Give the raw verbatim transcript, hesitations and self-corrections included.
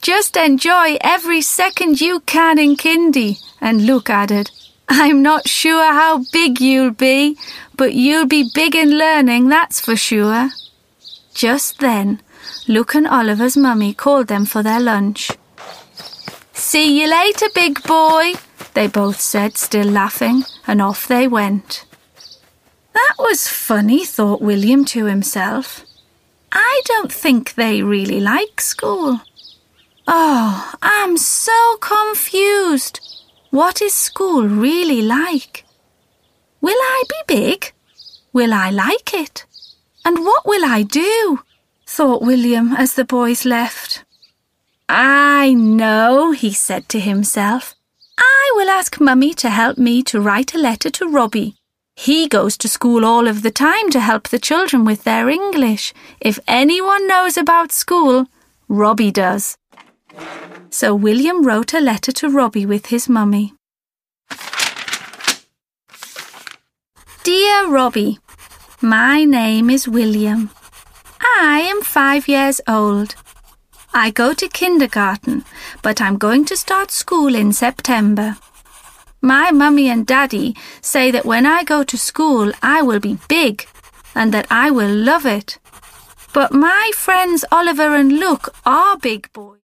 Just enjoy every second you can in kindy. And Luke added, I'm not sure how big you'll be, but you'll be big in learning, that's for sure. Just then, Luke and Oliver's mummy called them for their lunch. See you later, big boy, they both said, still laughing, and off they went. That was funny, thought William to himself. I don't think they really like school. Oh, I'm so confused. What is school really like? Will I be big? Will I like it? And what will I do? Thought William as the boys left. I know, he said to himself. I will ask Mummy to help me to write a letter to Robbie. He goes to school all of the time to help the children with their English. If anyone knows about school, Robbie does. So William wrote a letter to Robbie with his mummy. Dear Robbie, my name is William. I am five years old. I go to kindergarten, but I'm going to start school in September. My mummy and daddy say that when I go to school I will be big and that I will love it. But my friends Oliver and Luke are big boys.